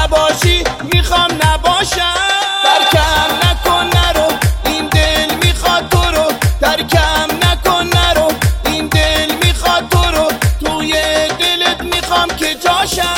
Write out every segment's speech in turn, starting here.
نباشی میخوام نباشم. ترکم نکن نرو، این دل میخواد تو رو. ترکم نکن نرو، این دل میخواد تو رو. توی دلت میخوام که جاشم.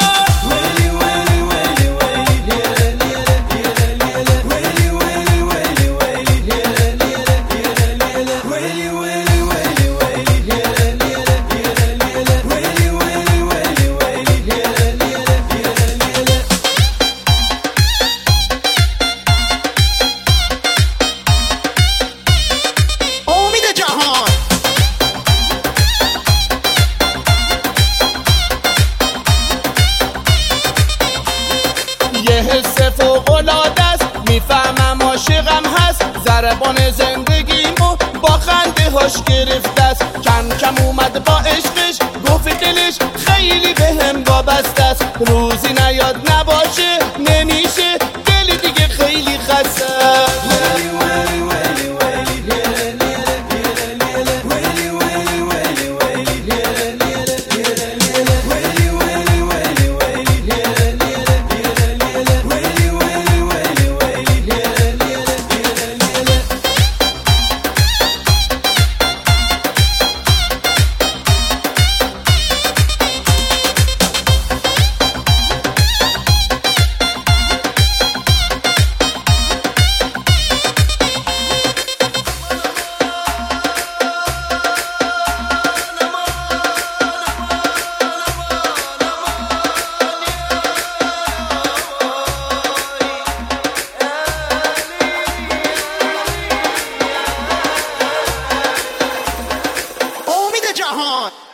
یه حس فوق‌العاده است، میفهمم عاشقم هست. ضربان زندگیمو با خنده هاش گرفته است. کم کم اومد با عشقش، گفت دلش خیلی بهم وابسته است. روزی نیاد نباشه نمیشه، دل دیگه خیلی خسته است. جهان